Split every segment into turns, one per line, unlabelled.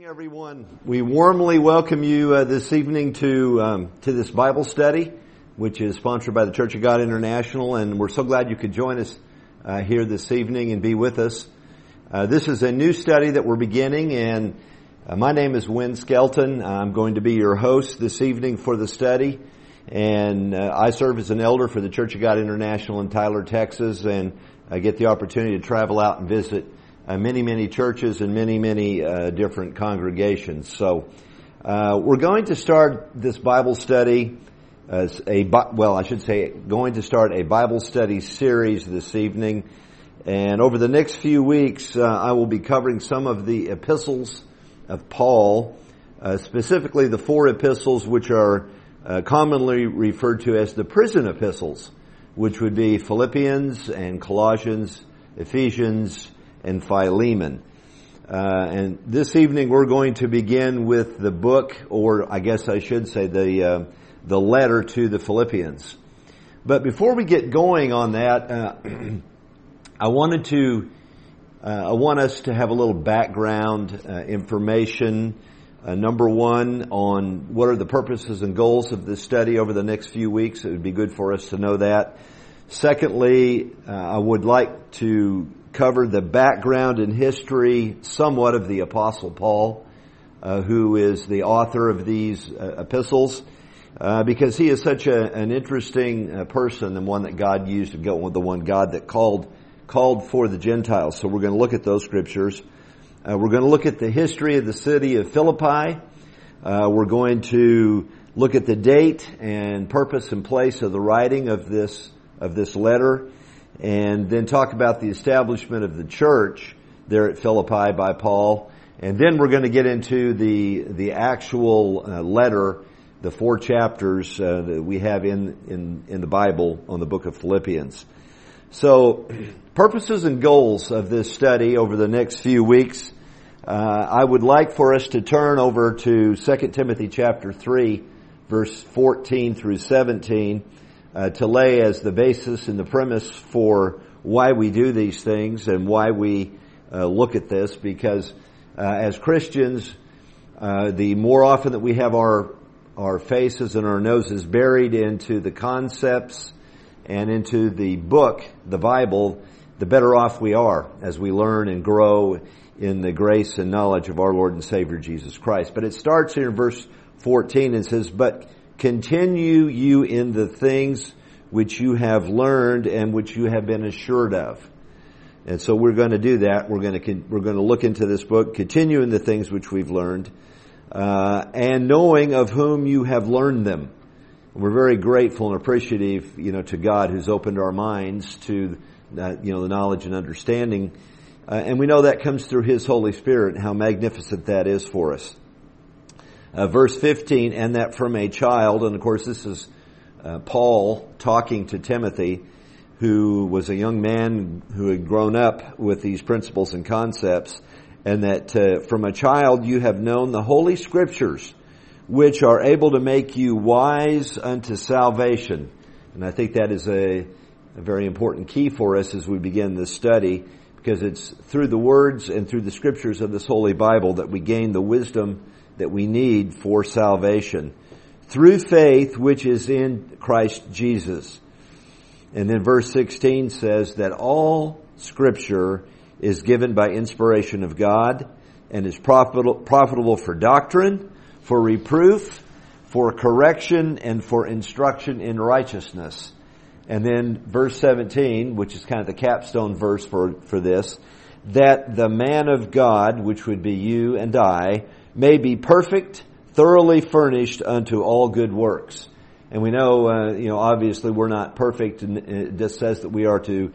Everyone, we warmly welcome you this evening to this Bible study, which is sponsored by the Church of God International, and we're so glad you could join us here this evening and be with us. This is a new study that we're beginning, and my name is Wynn Skelton. I'm going to be your host this evening for the study, and I serve as an elder for the Church of God International in Tyler, Texas, and I get the opportunity to travel out and visit many churches and many different congregations. So we're going to start this Bible study as going to start a Bible study series this evening. And over the next few weeks, I will be covering some of the epistles of Paul, specifically the four epistles which are commonly referred to as the prison epistles, which would be Philippians and Colossians, Ephesians, and Philemon. And this evening we're going to begin with the book, or I guess I should say the letter to the Philippians. But before we get going on that, I want us to have a little background information. Number one, on what are the purposes and goals of this study over the next few weeks. It would be good for us to know that. Secondly, I would like to cover the background and history somewhat of the Apostle Paul, who is the author of these epistles, because he is such an interesting person and one that God used to go with, the one God that called for the Gentiles. So we're going to look at those scriptures. We're going to look at the history of the city of Philippi. We're going to look at the date and purpose and place of the writing of this letter, and then talk about the establishment of the church there at Philippi by Paul. And then we're going to get into the actual letter, the 4 chapters that we have in the Bible on the book of Philippians. So, purposes and goals of this study over the next few weeks. I would like for us to turn over to 2 Timothy chapter 3, verse 14 through 17, to lay as the basis and the premise for why we do these things and why we look at this. Because as Christians, the more often that we have our faces and our noses buried into the concepts and into the book, the Bible, the better off we are as we learn and grow in the grace and knowledge of our Lord and Savior Jesus Christ. But it starts here in verse 14 and says, "But continue you in the things which you have learned and which you have been assured of." And so we're going to do that. We're going to look into this book, continue in the things which we've learned, and knowing of whom you have learned them. And we're very grateful and appreciative, to God who's opened our minds to, the knowledge and understanding. And we know that comes through His Holy Spirit, and how magnificent that is for us. Verse 15, "And that from a child," and of course this is Paul talking to Timothy, who was a young man who had grown up with these principles and concepts, and that from a child you have known the Holy Scriptures, which are able to make you wise unto salvation. And I think that is a very important key for us as we begin this study, because it's through the words and through the Scriptures of this Holy Bible that we gain the wisdom that we need for salvation, through faith which is in Christ Jesus. And then verse 16 says that all Scripture is given by inspiration of God and is profitable for doctrine, for reproof, for correction, and for instruction in righteousness. And then verse 17, which is kind of the capstone verse for this, "That the man of God," which would be you and I, "may be perfect, thoroughly furnished unto all good works." And we know, obviously we're not perfect, and it just says that we are to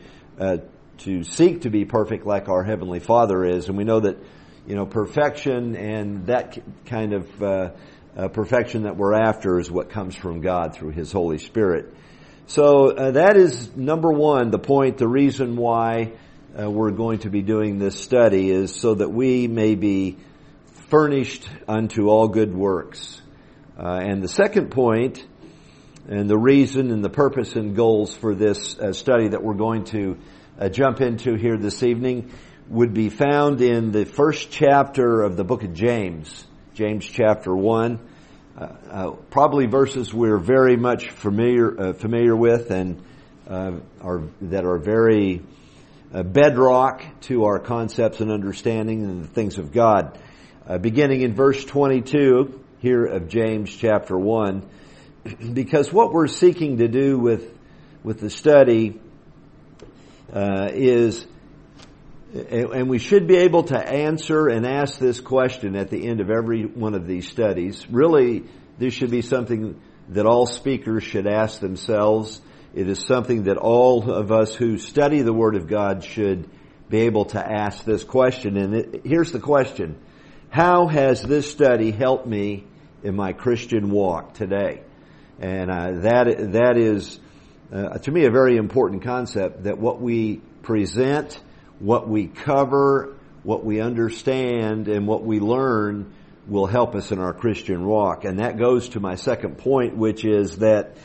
seek to be perfect like our Heavenly Father is. And we know that, perfection and that kind of perfection that we're after is what comes from God through His Holy Spirit. So that is number one, the point, the reason why we're going to be doing this study is so that we may be furnished unto all good works. And the second point, and the reason and the purpose and goals for this study that we're going to jump into here this evening, would be found in the first chapter of the book of James, James chapter 1. Probably verses we're very much familiar with and that are very bedrock to our concepts and understanding and the things of God. Beginning in verse 22 here of James chapter 1, because what we're seeking to do with the study is, and we should be able to answer and ask this question at the end of every one of these studies. Really, this should be something that all speakers should ask themselves. It is something that all of us who study the Word of God should be able to ask this question. And here's the question: how has this study helped me in my Christian walk today? And that is, to me, a very important concept, that what we present, what we cover, what we understand, and what we learn will help us in our Christian walk. And that goes to my second point, which is that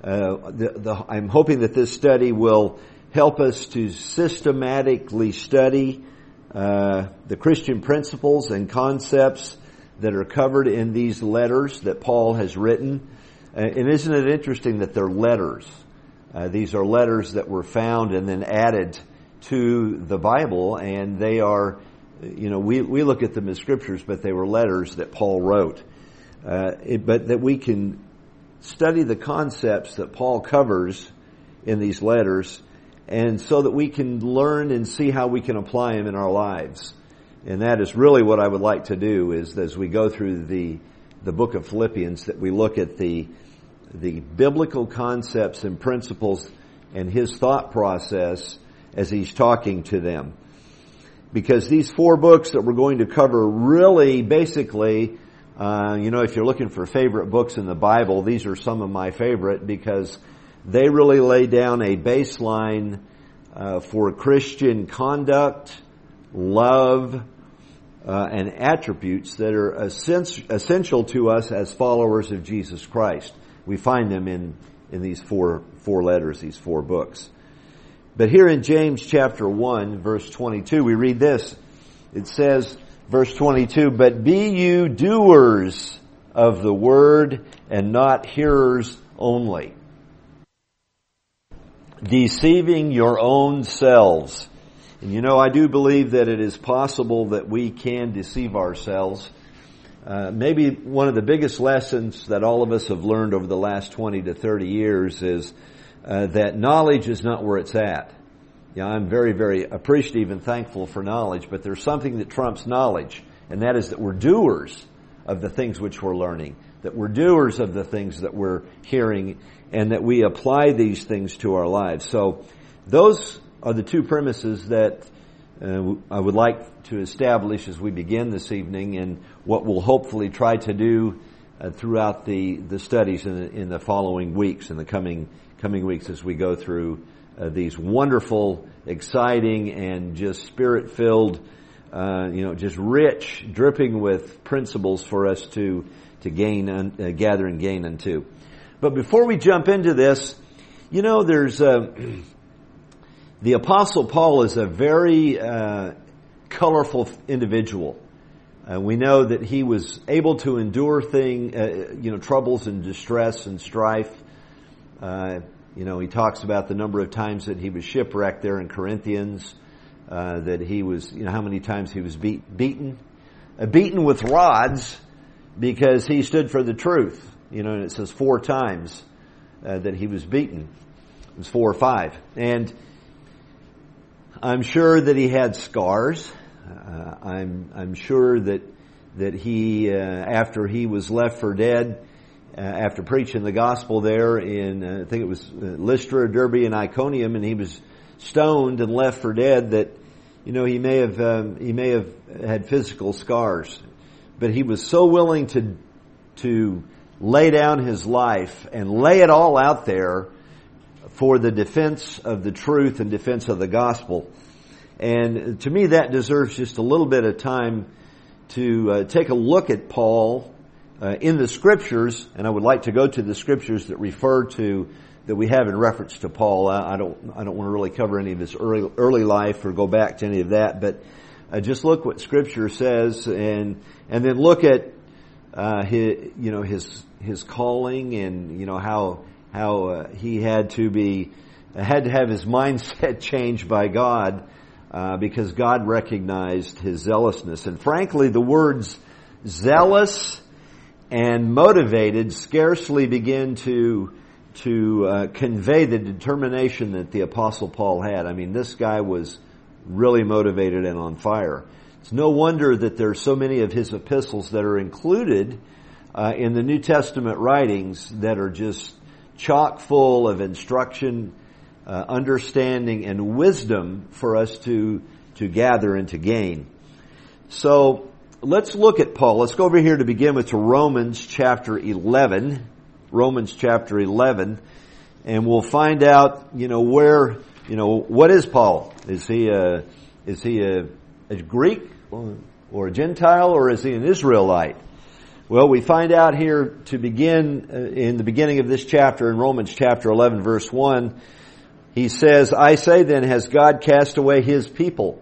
I'm hoping that this study will help us to systematically study the Christian principles and concepts that are covered in these letters that Paul has written. And isn't it interesting that they're letters? These are letters that were found and then added to the Bible, and they are, we look at them as scriptures, but they were letters that Paul wrote. But that we can study the concepts that Paul covers in these letters, and so that we can learn and see how we can apply them in our lives. And that is really what I would like to do, is as we go through the book of Philippians, that we look at the biblical concepts and principles and his thought process as he's talking to them. Because these 4 books that we're going to cover really basically, if you're looking for favorite books in the Bible, these are some of my favorite, because they really lay down a baseline for Christian conduct, love, and attributes that are essential to us as followers of Jesus Christ. We find them in these four letters, these 4 books. But here in James chapter 1, verse 22, we read this. It says, verse 22, "But be you doers of the word and not hearers only, deceiving your own selves." And I do believe that it is possible that we can deceive ourselves. Maybe one of the biggest lessons that all of us have learned over the last 20 to 30 years is that knowledge is not where it's at. I'm very, very appreciative and thankful for knowledge, but there's something that trumps knowledge, and that is that we're doers of the things which we're learning, that we're doers of the things that we're hearing, and that we apply these things to our lives. So those are the 2 premises that I would like to establish as we begin this evening, and what we'll hopefully try to do throughout the studies in the following weeks, in the coming weeks, as we go through these wonderful, exciting, and just spirit-filled, just rich, dripping with principles for us to gain, gather and gain unto. But before we jump into this, there's the Apostle Paul is a very colorful individual. We know that he was able to endure troubles and distress and strife. He talks about the number of times that he was shipwrecked there in Corinthians, that he was, how many times he was beaten with rods because he stood for the truth. And it says 4 times that he was beaten. It was 4 or 5. And I'm sure that he had scars. I'm sure that he, after he was left for dead, after preaching the gospel there in, I think it was Lystra, Derbe, and Iconium, and he was stoned and left for dead, that, he may have had physical scars. But he was so willing to lay down his life and lay it all out there for the defense of the truth and defense of the gospel. And to me, that deserves just a little bit of time to take a look at Paul in the Scriptures, and I would like to go to the Scriptures that refer to that we have in reference to Paul. I don't want to really cover any of his early life or go back to any of that, but just look what Scripture says, and then look at his calling, and how he had to have his mindset changed by God, because God recognized his zealousness. And frankly, the words zealous and motivated scarcely begin to convey the determination that the Apostle Paul had. I mean, this guy was really motivated and on fire. It's no wonder that there are so many of his epistles that are included in the New Testament writings that are just chock full of instruction, understanding, and wisdom for us to gather and to gain. So let's look at Paul. Let's go over here to begin with to Romans chapter 11. Romans chapter 11, and we'll find out, what is Paul? Is he a Greek or a Gentile, or is he an Israelite? Well, we find out here to begin in the beginning of this chapter, in Romans chapter 11, verse 1, he says, "I say then, has God cast away his people?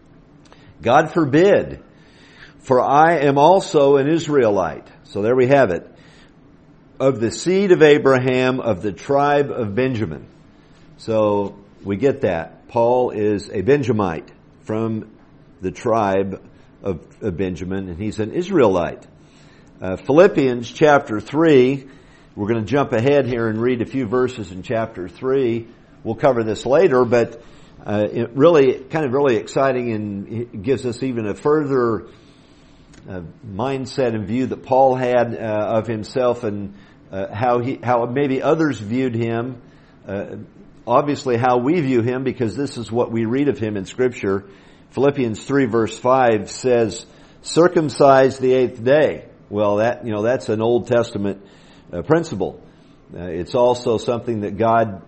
God forbid, for I am also an Israelite." So there we have it. "Of the seed of Abraham, of the tribe of Benjamin." So we get that. Paul is a Benjamite from the tribe of Benjamin, and he's an Israelite. Philippians chapter 3, we're going to jump ahead here and read a few verses in chapter 3. We'll cover this later, but it really exciting, and it gives us even a further mindset and view that Paul had of himself, and how maybe others viewed him. Obviously how we view him, because this is what we read of him in Scripture. Philippians 3 verse 5 says, "Circumcise the 8th day." Well, that's an Old Testament principle. It's also something that God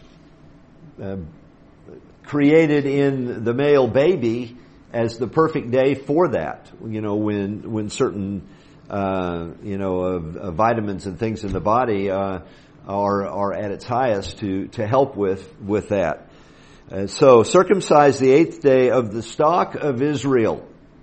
created in the male baby as the perfect day for that. When certain vitamins and things in the body are at its highest to help with that. So circumcise the 8th day of the stock of Israel,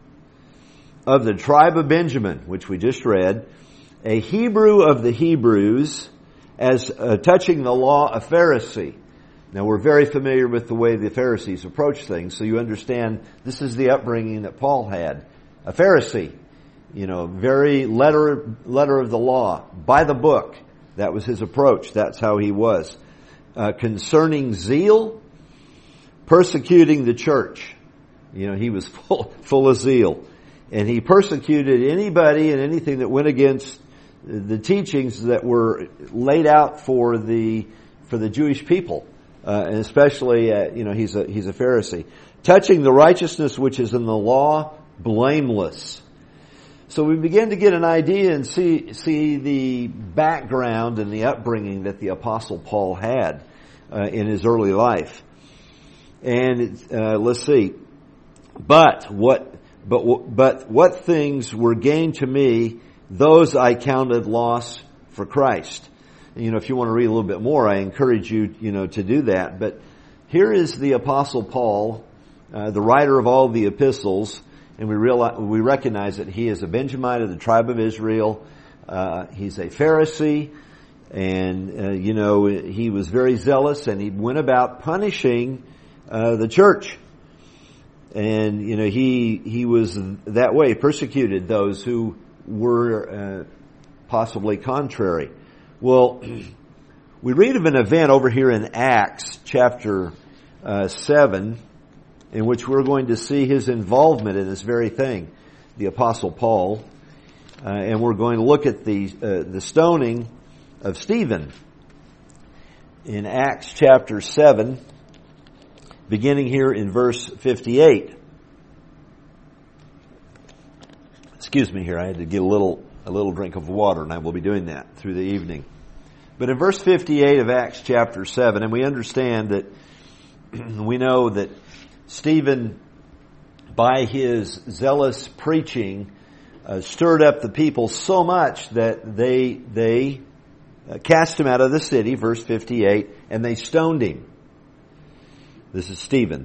of the tribe of Benjamin, which we just read, a Hebrew of the Hebrews, as touching the law, a Pharisee. Now, we're very familiar with the way the Pharisees approach things, so you understand this is the upbringing that Paul had. A Pharisee, very letter of the law, by the book. That was his approach. That's how he was. Concerning zeal, persecuting the church. He was full of zeal. And he persecuted anybody and anything that went against the teachings that were laid out for the Jewish people. And especially, he's a Pharisee. Touching the righteousness which is in the law, blameless. So we begin to get an idea and see the background and the upbringing that the Apostle Paul had in his early life. And let's see. But what things were gained to me, those I counted loss for Christ. If you want to read a little bit more, I encourage you, to do that. But here is the Apostle Paul, the writer of all the epistles, and we recognize that he is a Benjamite of the tribe of Israel. He's a Pharisee, and he was very zealous, and he went about punishing the church. And he was that way, persecuted those who were possibly contrary. Well, we read of an event over here in Acts chapter 7, in which we're going to see his involvement in this very thing, the Apostle Paul, and we're going to look at the stoning of Stephen in Acts chapter 7, beginning here in verse 58. Excuse me here, I had to get a little drink of water, and I will be doing that through the evening. But in verse 58 of Acts chapter 7, and we understand that, we know that Stephen, by his zealous preaching, stirred up the people so much that they cast him out of the city, verse 58, and they stoned him. This is Stephen.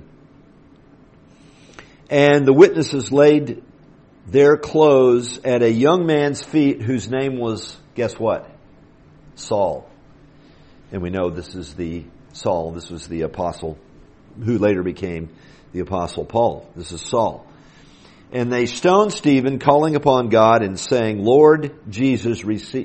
And the witnesses laid their clothes at a young man's feet whose name was, guess what? Saul. And we know this is the Saul. This was the apostle who later became the apostle Paul. This is Saul. And they stoned Stephen, calling upon God and saying, Lord Jesus,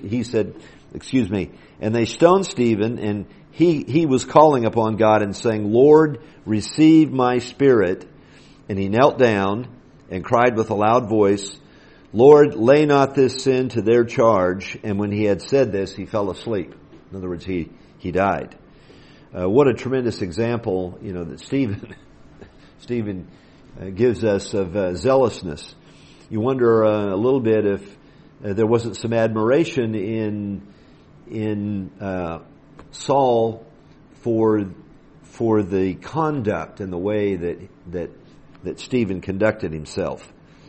and they stoned Stephen, and he was calling upon God and saying, Lord, receive my spirit. And he knelt down and cried with a loud voice, Lord, lay not this sin to their charge. And when he had said this, he fell asleep. In other words, he died. What a tremendous example, that Stephen gives us of zealousness. You wonder a little bit if there wasn't some admiration in Saul for the conduct and the way that Stephen conducted himself.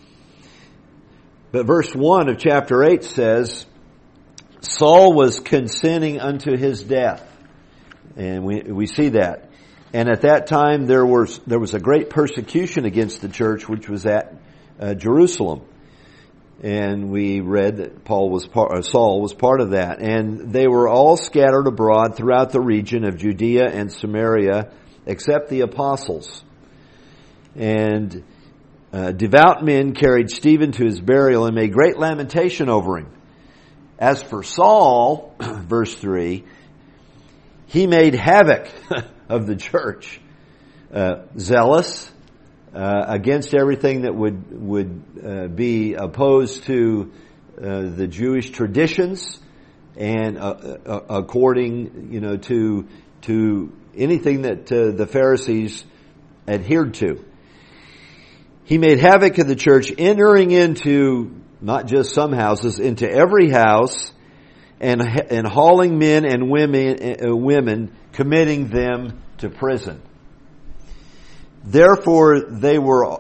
But verse 1 of chapter 8 says, Saul was consenting unto his death. And we see that. And at that time there was a great persecution against the church, which was at Jerusalem. And we read that Saul was part of that. And they were all scattered abroad throughout the region of Judea and Samaria, except the apostles. And devout men carried Stephen to his burial and made great lamentation over him. As for Saul, verse 3, he made havoc of the church, zealous against everything that would be opposed to the Jewish traditions and according to anything that the Pharisees adhered to. He made havoc of the church, entering into not just some houses, into every house, and hauling men and women, committing them to prison. Therefore they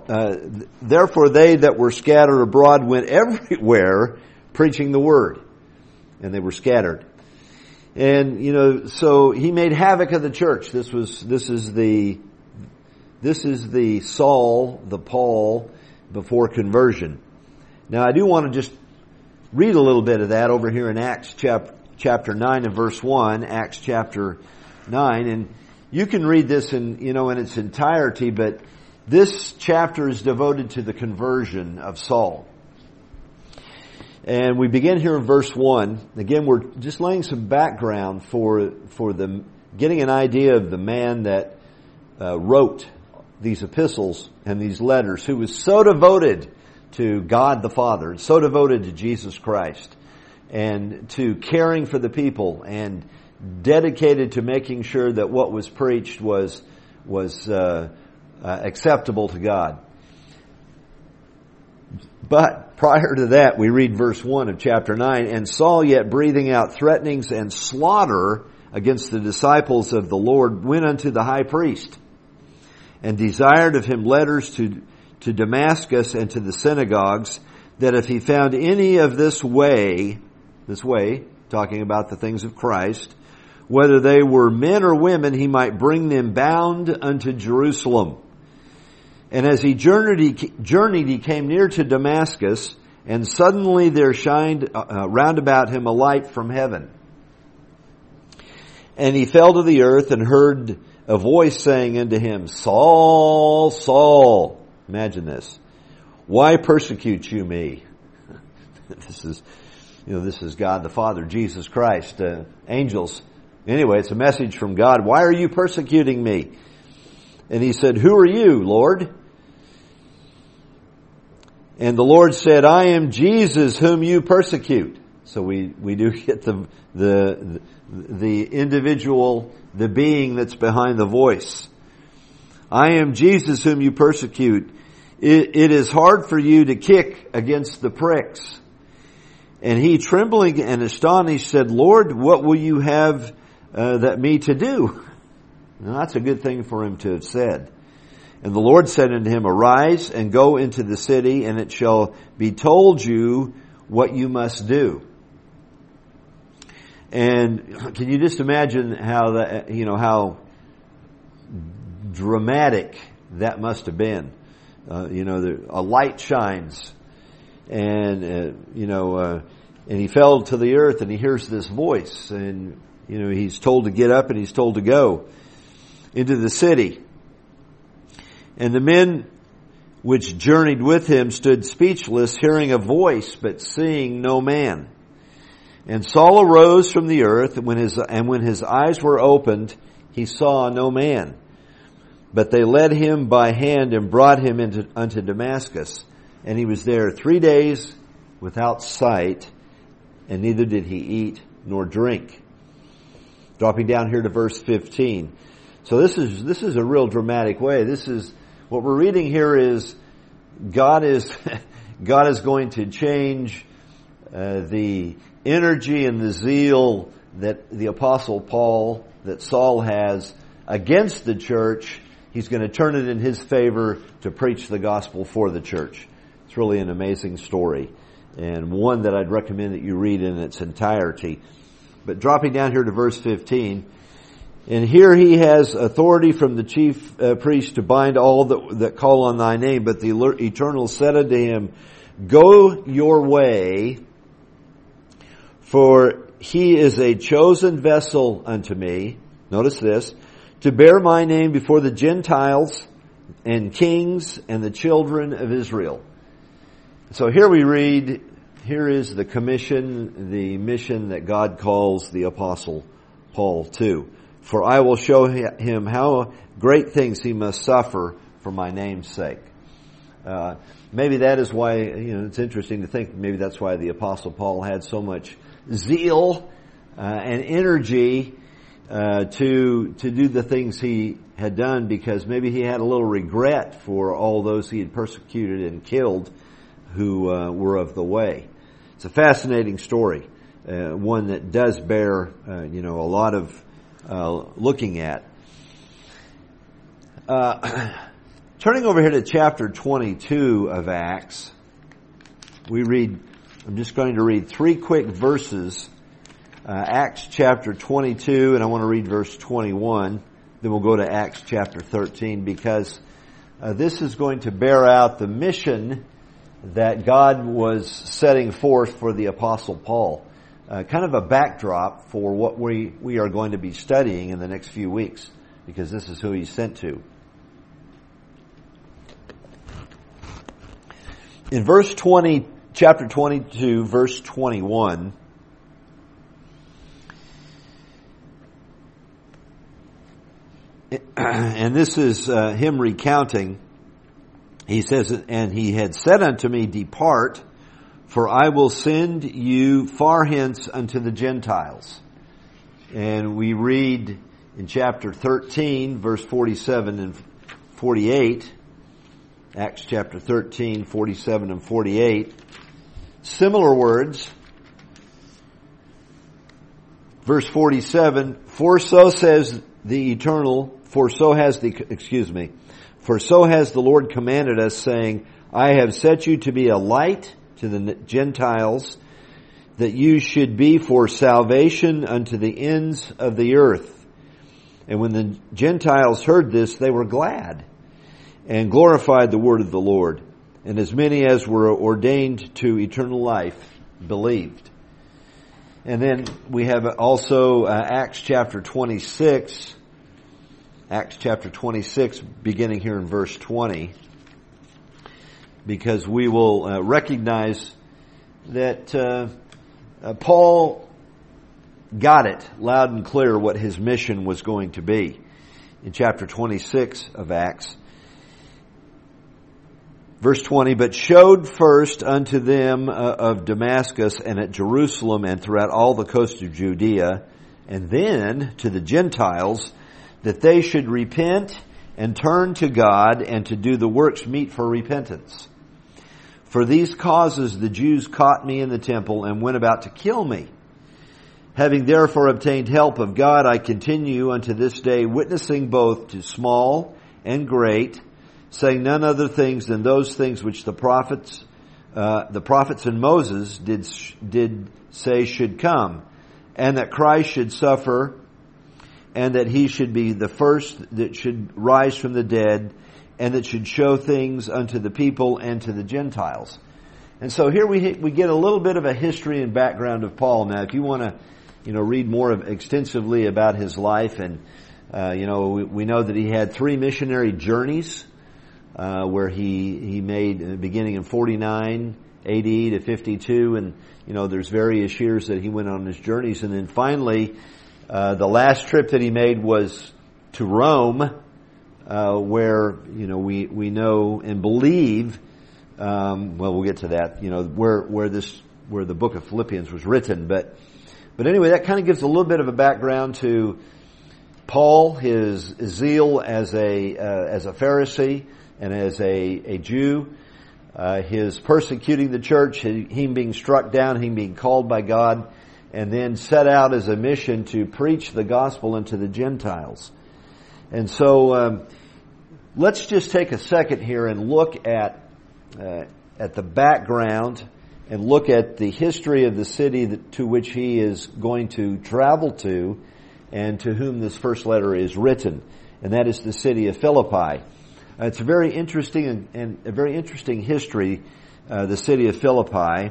that were scattered abroad went everywhere preaching the word, and they were scattered. And so he made havoc of the church. This is the Saul, the Paul before conversion. Now I do want to just read a little bit of that over here in Acts chapter 9 and verse 1, Acts chapter 9, and you can read this in its entirety, but this chapter is devoted to the conversion of Saul. And we begin here in verse 1. Again, we're just laying some background for getting an idea of the man that wrote these epistles and these letters, who was so devoted to God the Father, so devoted to Jesus Christ, and to caring for the people, and dedicated to making sure that what was preached was acceptable to God. But prior to that, we read verse 1 of chapter 9, and Saul, yet breathing out threatenings and slaughter against the disciples of the Lord, went unto the high priest, and desired of him letters to Damascus and to the synagogues, that if he found any of this way, talking about the things of Christ, whether they were men or women, he might bring them bound unto Jerusalem. And as he journeyed, he came near to Damascus, and suddenly there shined round about him a light from heaven. And he fell to the earth and heard a voice saying unto him, Saul, Saul. Imagine this. Why persecute you me? This is God the Father, Jesus Christ, angels. Anyway, it's a message from God. Why are you persecuting me? And he said, Who are you, Lord? And the Lord said, I am Jesus whom you persecute. So we do get the individual, the being that's behind the voice. I am Jesus whom you persecute. It is hard for you to kick against the pricks. And he, trembling and astonished, said, Lord, what will you have that me to do? Now, that's a good thing for him to have said. And the Lord said unto him, Arise and go into the city, and it shall be told you what you must do. And can you just imagine how dramatic that must have been? A light shines, and and he fell to the earth, and he hears this voice, and he's told to get up, and he's told to go into the city. And the men which journeyed with him stood speechless, hearing a voice, but seeing no man. And Saul arose from the earth, and when his eyes were opened, he saw no man. But they led him by hand and brought him unto Damascus. And he was there 3 days without sight, and neither did he eat nor drink. Dropping down here to verse 15. So this is a real dramatic way. This is what we're reading here is God is going to change the energy and the zeal that the Apostle Paul, that Saul has against the church. He's going to turn it in his favor to preach the gospel for the church. It's really an amazing story, and one that I'd recommend that you read in its entirety. But dropping down here to verse 15, and here he has authority from the chief priest to bind all that call on thy name. But the Eternal said unto him, Go your way, for he is a chosen vessel unto me. Notice this. To bear my name before the Gentiles and kings and the children of Israel. So here we read, here is the commission, the mission that God calls the Apostle Paul to. For I will show him how great things he must suffer for my name's sake. Maybe that is why, it's interesting to think maybe that's why the Apostle Paul had so much zeal and energy to do the things he had done, because maybe he had a little regret for all those he had persecuted and killed who were of the way. It's a fascinating story, one that does bear a lot of looking at. Turning over here to chapter 22 of Acts, I'm just going to read 3 quick verses. Acts chapter 22, and I want to read verse 21. Then we'll go to Acts chapter 13, because this is going to bear out the mission that God was setting forth for the Apostle Paul. Kind of a backdrop for what we are going to be studying in the next few weeks, because this is who he's sent to. In chapter 22, verse 21, and this is him recounting. He says, And he had said unto me, Depart, for I will send you far hence unto the Gentiles. And we read in chapter 13, verse 47 and 48, Acts chapter 13, 47 and 48, similar words. Verse 47, For so has the Lord commanded us, saying, I have set you to be a light to the Gentiles, that you should be for salvation unto the ends of the earth. And when the Gentiles heard this, they were glad and glorified the word of the Lord. And as many as were ordained to eternal life believed. And then we have also Acts chapter 26. Acts chapter 26, beginning here in verse 20. Because we will recognize that Paul got it loud and clear what his mission was going to be. In chapter 26 of Acts, verse 20, But showed first unto them of Damascus and at Jerusalem and throughout all the coast of Judea, and then to the Gentiles, that they should repent and turn to God and to do the works meet for repentance. For these causes the Jews caught me in the temple and went about to kill me. Having therefore obtained help of God, I continue unto this day, witnessing both to small and great, saying none other things than those things which the prophets and Moses did say should come, and that Christ should suffer, and that he should be the first that should rise from the dead, and that should show things unto the people and to the Gentiles. And so here we get a little bit of a history and background of Paul. Now, if you want to, read more extensively about his life, and we know that he had 3 missionary journeys where he made beginning in 49 AD to 52, and there's various years that he went on his journeys, and then finally the last trip that he made was to Rome, where we know and believe. We'll get to that. Where the book of Philippians was written, but anyway, that kind of gives a little bit of a background to Paul, his zeal as a Pharisee and as a Jew, his persecuting the church, him being struck down, him being called by God, and then set out as a mission to preach the gospel unto the Gentiles. And so let's just take a second here and look at the background and look at the history of the city to which he is going to travel to, and to whom this first letter is written, and that is the city of Philippi. It's a very interesting and a very interesting history, the city of Philippi.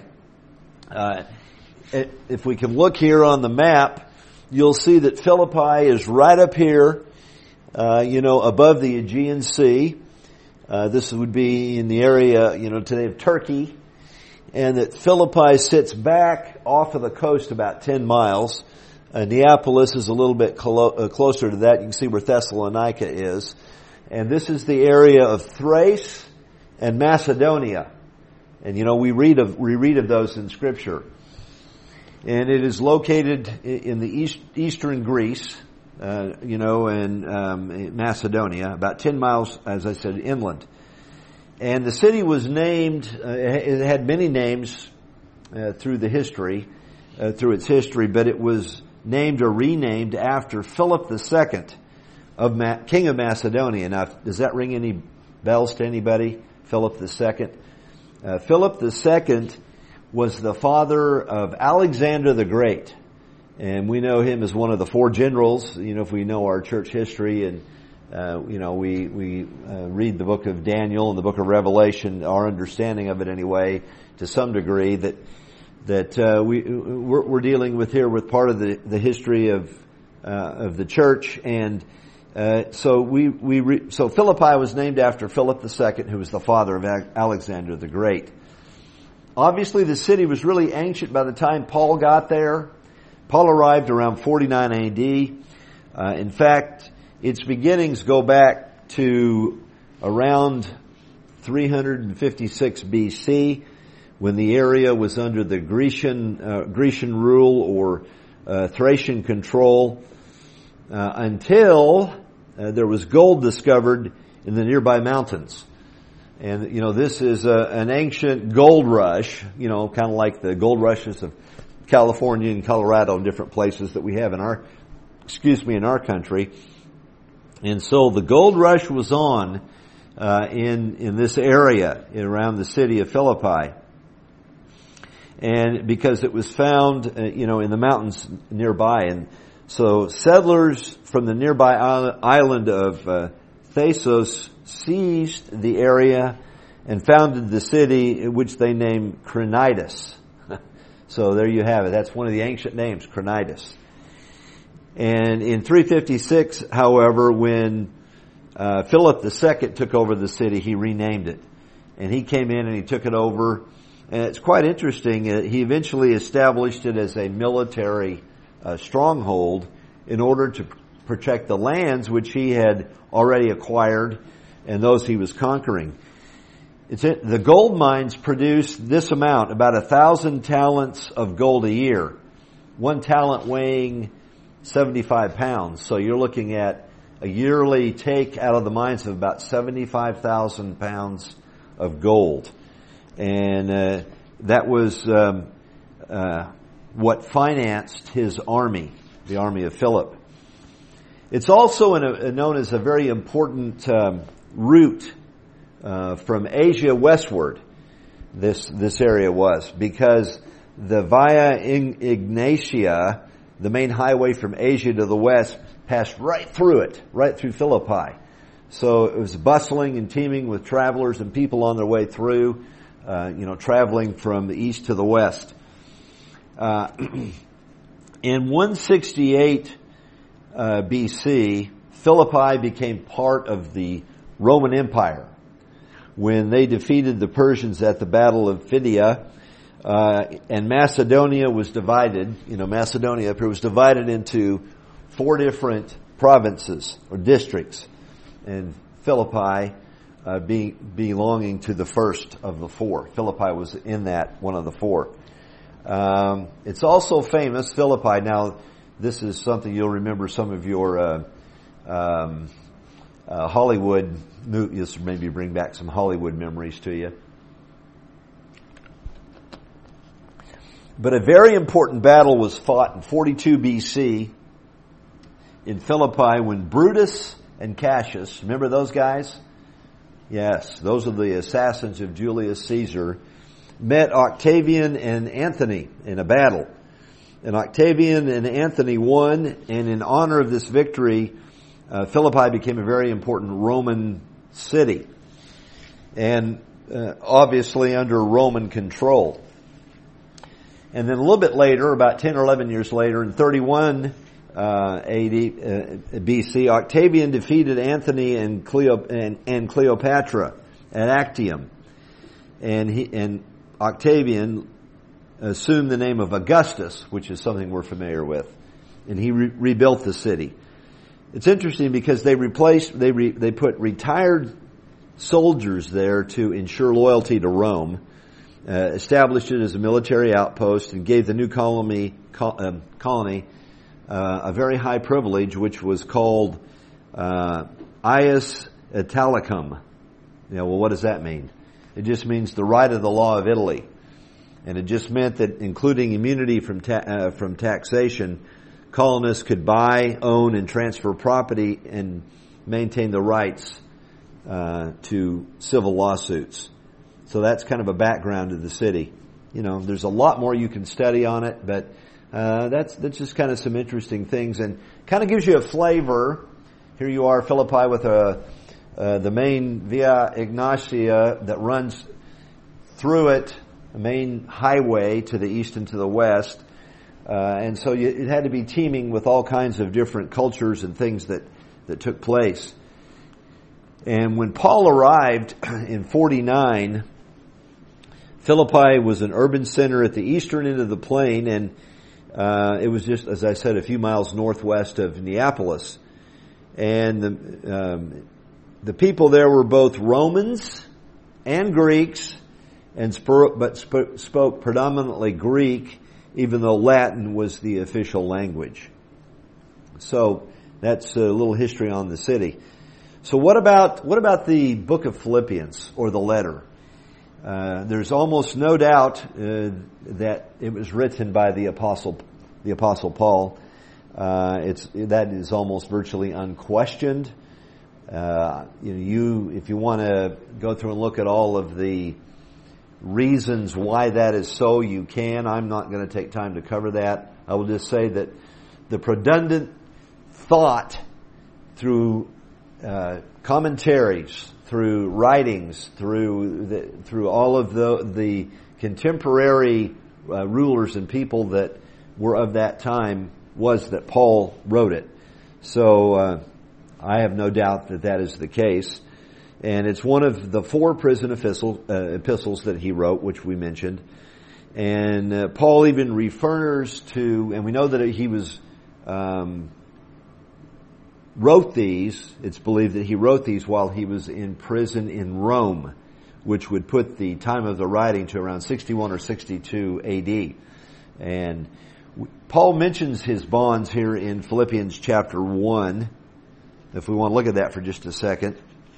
If we can look here on the map, you'll see that Philippi is right up here, above the Aegean Sea. This would be in the area, today of Turkey, and that Philippi sits back off of the coast about 10 miles. Neapolis is a little bit closer to that. You can see where Thessalonica is. And this is the area of Thrace and Macedonia. And we read of those in Scripture. And it is located in the eastern Greece, and Macedonia, about 10 miles, as I said, inland. And the city was named, it had many names through its history, but it was named or renamed after Philip II, King of Macedonia. Now, does that ring any bells to anybody? Philip II. Philip II was the father of Alexander the Great. And we know him as one of the 4 generals, if we know our church history, and, we read the book of Daniel and the book of Revelation, our understanding of it anyway, to some degree, that we're dealing with here with part of the history of the church. And so Philippi was named after Philip II, who was the father of Alexander the Great. Obviously, the city was really ancient by the time Paul got there. Paul arrived around 49 AD. In fact, its beginnings go back to around 356 BC, when the area was under the Grecian rule or Thracian control, until there was gold discovered in the nearby mountains. And this is an ancient gold rush, kind of like the gold rushes of California and Colorado and different places that we have in our country. And so the gold rush was on in this area around the city of Philippi. And because it was found, in the mountains nearby. And so settlers from the nearby island of Thasos seized the area and founded the city, which they named Cnidus. So there you have it. That's one of the ancient names, Cnidus. And in 356, however, when Philip II took over the city, he renamed it. And he came in and he took it over. And it's quite interesting. He eventually established it as a military stronghold in order to protect the lands which he had already acquired and those he was conquering. The gold mines produced this amount, about 1,000 talents of gold a year. 1 talent weighing 75 pounds. So you're looking at a yearly take out of the mines of about 75,000 pounds of gold. And that was what financed his army, the army of Philip. It's also known as a very important route from Asia westward. This area was, because the Via Egnatia, the main highway from Asia to the west passed right through it, right through Philippi. So it was bustling and teeming with travelers and people on their way through, traveling from the east to the west. In 168 BC, Philippi became part of the Roman Empire when they defeated the Persians at the Battle of Phidya, and Macedonia was divided. Macedonia up here was divided into 4 different provinces or districts, and Philippi belonging to the first of the 4. Philippi was in that one of the 4. It's also famous, Philippi. Now, this is something you'll remember some of your Hollywood movies, maybe bring back some Hollywood memories to you. But a very important battle was fought in 42 BC in Philippi when Brutus and Cassius, remember those guys? Yes, those are the assassins of Julius Caesar, met Octavian and Anthony in a battle. And Octavian and Anthony won, and in honor of this victory, Philippi became a very important Roman city, and obviously under Roman control. And then a little bit later, about 10 or 11 years later, in 31 BC, Octavian defeated Anthony and Cleopatra at Actium, and Octavian assumed the name of Augustus, which is something we're familiar with, and he rebuilt the city. It's interesting because they put retired soldiers there to ensure loyalty to Rome, established it as a military outpost, and gave the new colony a very high privilege, which was called Ius Italicum. What does that mean? It just means the right of the law of Italy. And it just meant that, including immunity from taxation, colonists could buy, own, and transfer property and maintain the rights to civil lawsuits. So that's kind of a background to the city. There's a lot more you can study on it, but that's just kind of some interesting things, and kind of gives you a flavor. Here you are, Philippi, with the main Via Egnatia that runs through it, the main highway to the east and to the west. And so it had to be teeming with all kinds of different cultures and things that took place. And when Paul arrived in 49, Philippi was an urban center at the eastern end of the plain, and it was just, as I said, a few miles northwest of Neapolis. And the people there were both Romans and Greeks, but spoke predominantly Greek, even though Latin was the official language. So that's a little history on the city. So what about the book of Philippians, or the letter? There's almost no doubt that it was written by the Apostle Paul. That is almost virtually unquestioned. If you want to go through and look at all of the reasons why that is so, you can. I'm not going to take time to cover that. I will just say that the predominant thought through commentaries, through writings, through all of the contemporary rulers and people that were of that time, was that Paul wrote it. So I have no doubt that is the case. And it's one of the 4 prison epistles that he wrote, which we mentioned. And Paul even refers to, and we know that he was wrote these. It's believed that he wrote these while he was in prison in Rome, which would put the time of the writing to around 61 or 62 AD. And Paul mentions his bonds here in Philippians chapter 1. If we want to look at that for just a second.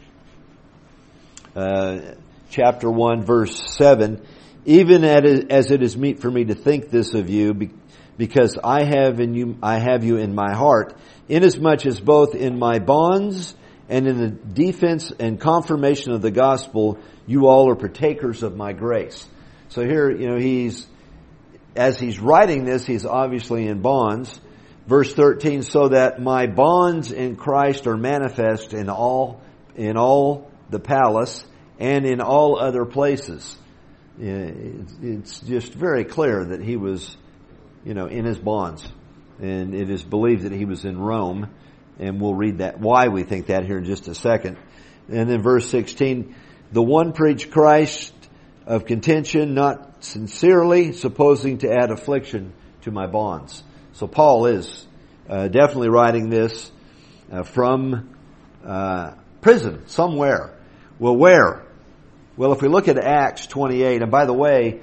Chapter 1, verse 7. Even as it is meet for me to think this of you, because I have you in my heart, inasmuch as both in my bonds and in the defense and confirmation of the gospel, you all are partakers of my grace. So here, as he's writing this, he's obviously in bonds, Verse 13, so that my bonds in Christ are manifest in all the palace and in all other places. It's just very clear that he was, in his bonds. And it is believed that he was in Rome. And we'll read that, why we think that here in just a second. And then verse 16, the one preached Christ of contention, not sincerely, supposing to add affliction to my bonds. So Paul is definitely writing this from prison somewhere. Well, where? Well, if we look at Acts 28, and by the way,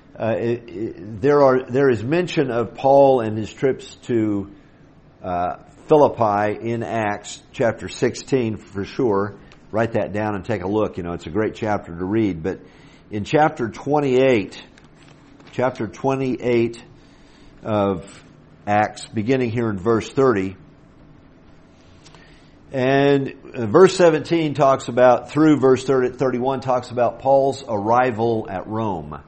there is mention of Paul and his trips to Philippi in Acts chapter 16 for sure. Write that down and take a look. It's a great chapter to read. But in chapter 28 of Acts, beginning here in verse 30, and verse 17 talks about, through verse 31 talks about Paul's arrival at Rome.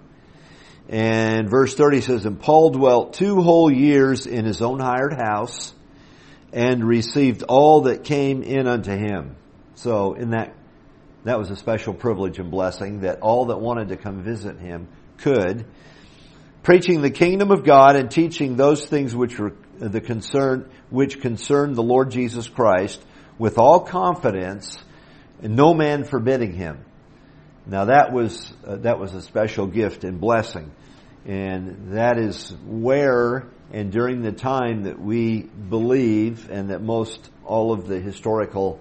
And verse 30 says, and Paul dwelt 2 whole years in his own hired house, and received all that came in unto him. So that was a special privilege and blessing, that all that wanted to come visit him could, preaching the kingdom of God and teaching those things which concern the Lord Jesus Christ, with all confidence, and no man forbidding him. Now that was a special gift and blessing, and that is where, and during the time that we believe, and that most all of the historical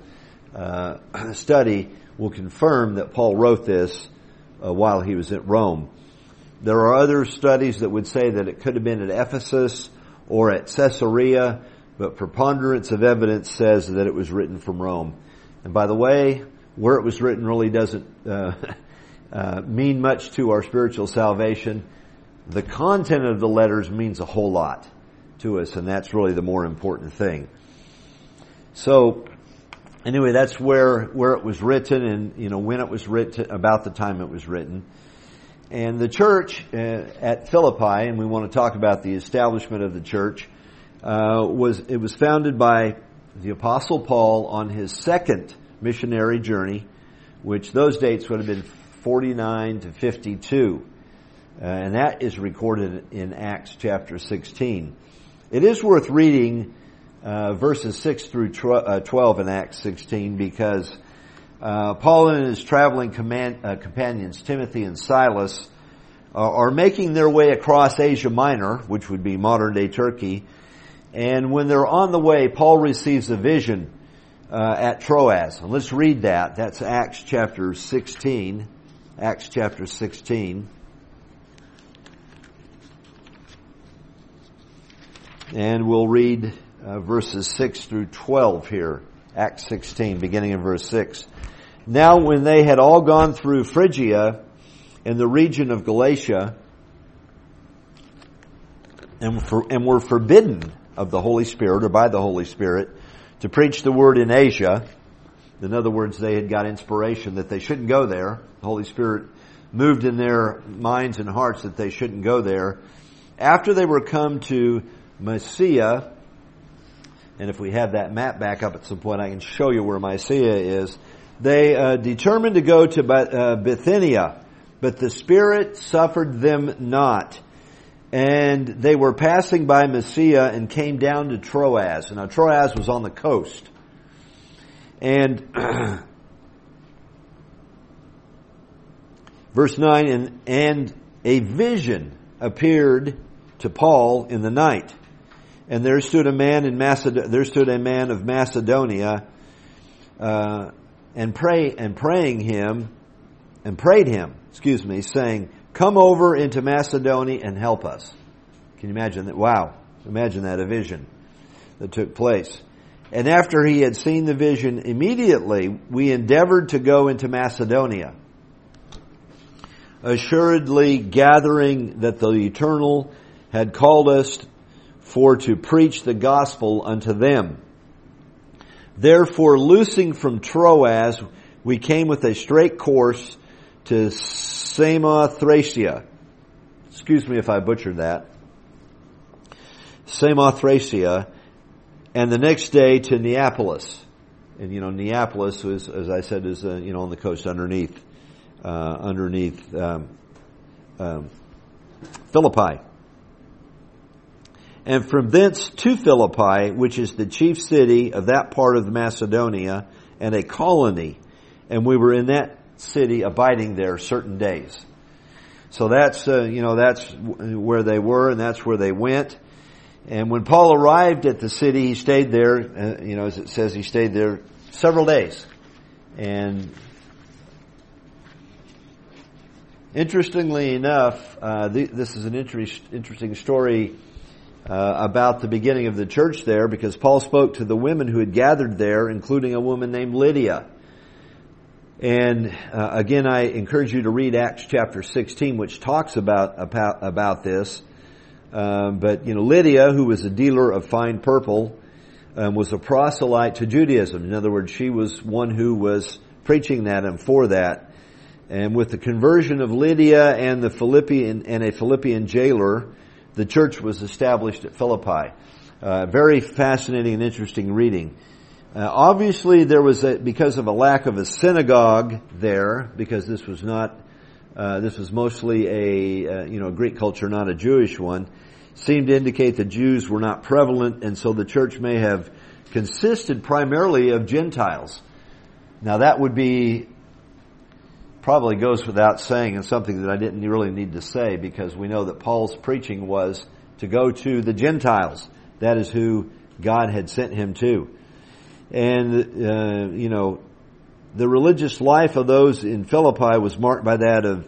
study will confirm, that Paul wrote this while he was at Rome. There are other studies that would say that it could have been at Ephesus or at Caesarea, but preponderance of evidence says that it was written from Rome. And by the way, where it was written really doesn't mean much to our spiritual salvation. The content of the letters means a whole lot to us, and that's really the more important thing. So, anyway, that's where it was written, and when it was written, about the time it was written. And the church at Philippi, and we want to talk about the establishment of the church, was founded by the Apostle Paul on his second missionary journey, which those dates would have been 49 to 52. And that is recorded in Acts chapter 16. It is worth reading verses 6 through 12 in Acts 16, because Paul and his traveling companions, Timothy and Silas, are making their way across Asia Minor, which would be modern-day Turkey. And when they're on the way, Paul receives a vision at Troas. And let's read that. That's Acts chapter 16. Acts chapter 16. And we'll read verses 6 through 12 here. Acts 16, beginning in verse 6. Now when they had all gone through Phrygia and the region of Galatia, and were forbidden of the Holy Spirit, or by the Holy Spirit, to preach the word in Asia. In other words, they had got inspiration that they shouldn't go there. The Holy Spirit moved in their minds and hearts that they shouldn't go there. After they were come to Mysia, and if we have that map back up at some point, I can show you where Mysia is. They determined to go to Bithynia, but the Spirit suffered them not. And they were passing by Mysia and came down to Troas. Now Troas was on the coast. And verse 9, and a vision appeared to Paul in the night. And there stood a man of Macedonia, and prayed him, saying, come over into Macedonia and help us. Can you imagine that? Wow. Imagine that, a vision that took place. And after he had seen the vision, immediately we endeavored to go into Macedonia, assuredly gathering that the Eternal had called us for to preach the gospel unto them. Therefore, loosing from Troas, we came with a straight course to Samothracia. Excuse me if I butchered that. Samothracia, and the next day to Neapolis. And Neapolis was, as I said, is on the coast underneath Philippi. And from thence to Philippi, which is the chief city of that part of Macedonia, and a colony. And we were in that city abiding there certain days. So that's where they were, and that's where they went. And when Paul arrived at the city, he stayed there, as it says, he stayed there several days. And interestingly enough, this is an interesting story about the beginning of the church there, because Paul spoke to the women who had gathered there, including a woman named Lydia. And again, I encourage you to read Acts chapter 16, which talks about this. But Lydia, who was a dealer of fine purple, was a proselyte to Judaism. In other words, she was one who was preaching that and for that. And with the conversion of Lydia and a Philippian jailer, the church was established at Philippi. Very fascinating and interesting reading. Obviously, there was because of a lack of a synagogue there, because this was mostly a Greek culture, not a Jewish one, seemed to indicate that Jews were not prevalent, and so the church may have consisted primarily of Gentiles. Now that would be probably goes without saying, and something that I didn't really need to say, because we know that Paul's preaching was to go to the Gentiles. That is who God had sent him to. And, the religious life of those in Philippi was marked by that of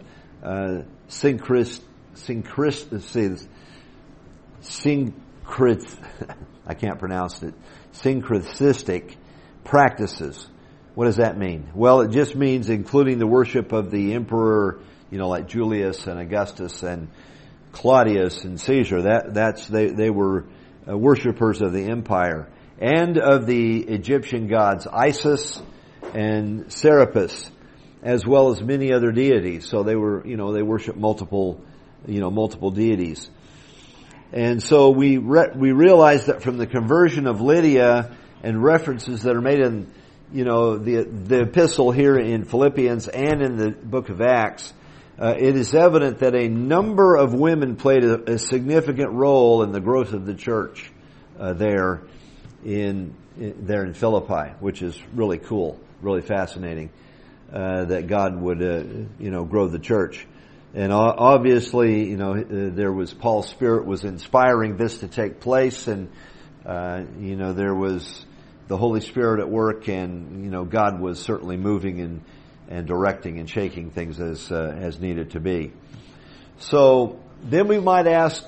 syncretistic practices. What does that mean? Well, it just means including the worship of the emperor, like Julius and Augustus and Claudius and Caesar. They were worshipers of the empire, and of the Egyptian gods Isis and Serapis, as well as many other deities. So they were, they worshiped multiple deities. And so we realize that from the conversion of Lydia and references that are made in the epistle here in Philippians and in the book of Acts, it is evident that a number of women played a significant role in the growth of the church there in Philippi, which is really cool, really fascinating, that God would grow the church. And obviously, there was Paul's Spirit was inspiring this to take place, and there was the Holy Spirit at work, and God was certainly moving and directing and shaking things as needed to be. So then we might ask,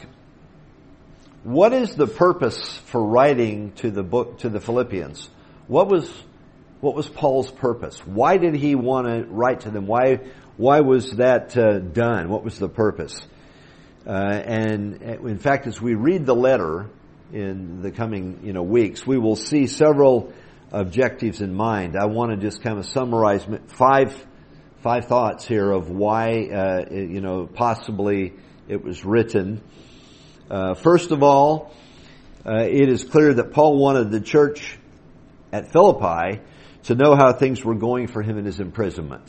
what is the purpose for writing to the Philippians? What was Paul's purpose? Why did he want to write to them? Why was that done? What was the purpose? And in fact, as we read the letter in the coming weeks, we will see several objectives in mind. I want to just kind of summarize five thoughts here of why possibly it was written. First of all, it is clear that Paul wanted the church at Philippi to know how things were going for him in his imprisonment.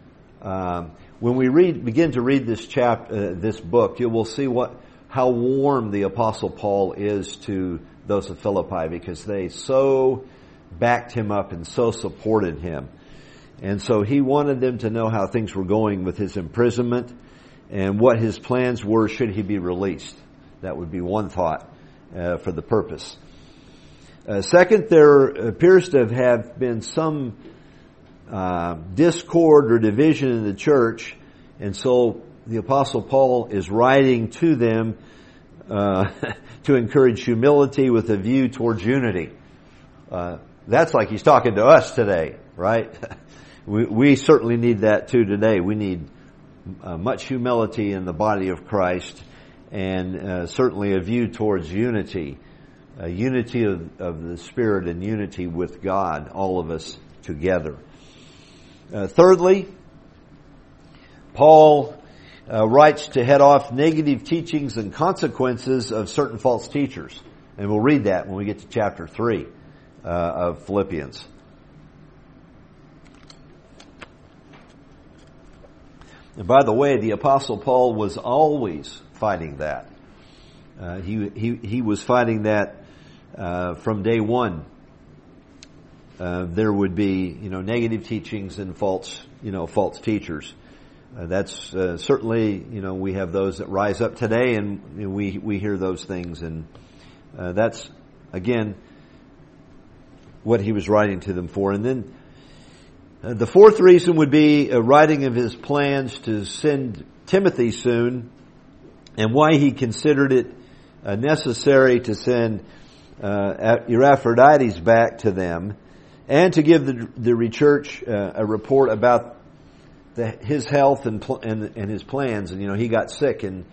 When we begin to read this book, you will see how warm the Apostle Paul is to those of Philippi, because they so backed him up and so supported him. And so he wanted them to know how things were going with his imprisonment and what his plans were should he be released. That would be one thought for the purpose. Second, there appears to have been some discord or division in the church, and so the Apostle Paul is writing to them to encourage humility with a view towards unity. That's like he's talking to us today, right? We certainly need that too today. We need much humility in the body of Christ, and certainly a view towards unity. Unity of the Spirit and unity with God, all of us together. Thirdly, Paul writes to head off negative teachings and consequences of certain false teachers. And we'll read that when we get to chapter 3 of Philippians. And by the way, the Apostle Paul was always fighting that. He was fighting that from day one. There would be, negative teachings and false teachers. That's certainly, we have those that rise up today, and we hear those things, and that's again what he was writing to them for. And then the fourth reason would be a writing of his plans to send Timothy soon, and why he considered it necessary to send Epaphroditus back to them, and to give the church a report about his health and his plans. And he got sick, and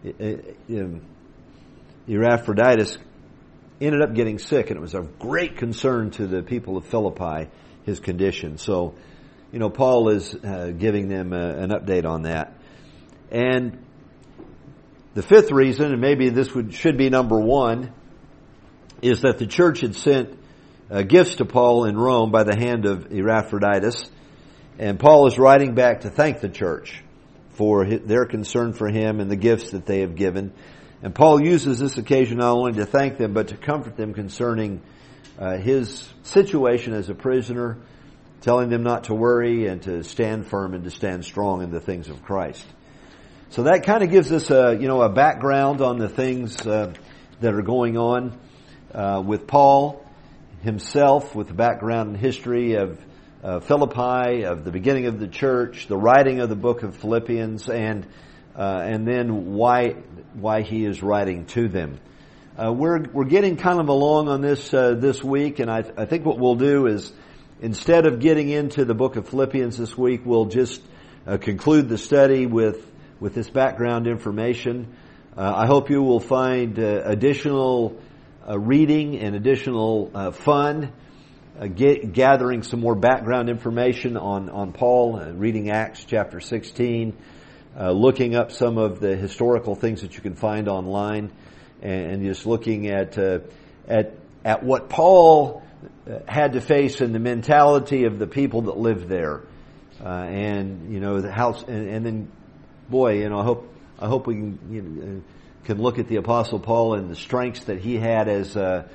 Epaphroditus ended up getting sick, and it was of great concern to the people of Philippi, his condition. So, Paul is giving them an update on that. And the fifth reason, and maybe this should be number one, is that the church had sent gifts to Paul in Rome by the hand of Epaphroditus, and Paul is writing back to thank the church for their concern for him and the gifts that they have given. And Paul uses this occasion not only to thank them, but to comfort them concerning his situation as a prisoner, telling them not to worry and to stand firm and to stand strong in the things of Christ. So that kind of gives us a background on the things that are going on with Paul himself, with the background and history of Philippi, of the beginning of the church, the writing of the book of Philippians, and then why he is writing to them. We're getting kind of along on this week, and I think what we'll do is, instead of getting into the book of Philippians this week, we'll just conclude the study with this background information. I hope you will find additional reading and additional fun, gathering some more background information on Paul, reading Acts chapter 16, looking up some of the historical things that you can find online, and just looking at what Paul had to face in the mentality of the people that lived there, and the house, and then, boy, I hope we can look at the Apostle Paul and the strengths that he had as a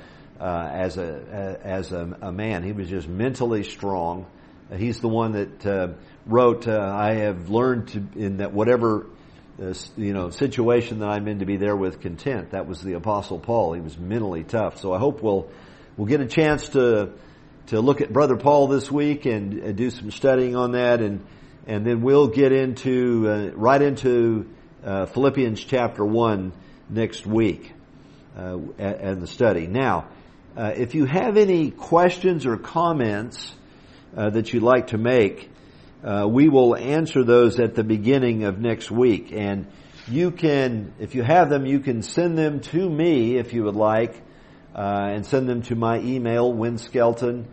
man. He was just mentally strong. He's the one that wrote, "I have learned in that whatever situation that I'm in, to be there with content." That was the Apostle Paul. He was mentally tough. So I hope we'll get a chance to look at Brother Paul this week and do some studying on that, and then we'll get into right into Philippians chapter 1 next week and the study. Now, if you have any questions or comments that you'd like to make, we will answer those at the beginning of next week. And you can, if you have them, you can send them to me if you would like, and send them to my email, Winskelton,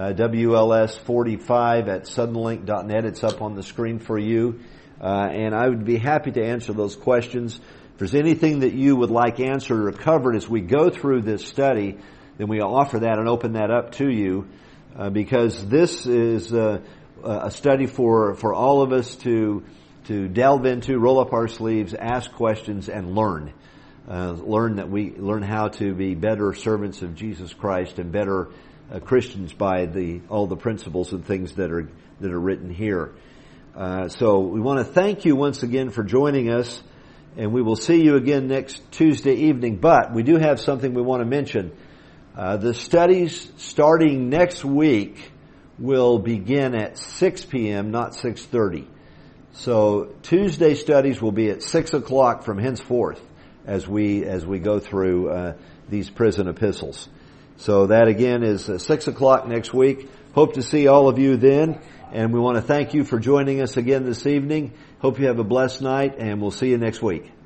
WLS45@suddenlink.net. It's up on the screen for you. And I would be happy to answer those questions. If there's anything that you would like answered or covered as we go through this study, then we offer that and open that up to you, because this is a study for all of us to delve into, roll up our sleeves, ask questions, and learn. Learn how to be better servants of Jesus Christ and better Christians by all the principles and things that are written here. So we want to thank you once again for joining us, and we will see you again next Tuesday evening. But we do have something we want to mention. The studies starting next week will begin at 6 p.m., not 6:30. So Tuesday studies will be at 6 o'clock from henceforth as we go through these prison epistles. So that again is 6 o'clock next week. Hope to see all of you then. And we want to thank you for joining us again this evening. Hope you have a blessed night, and we'll see you next week.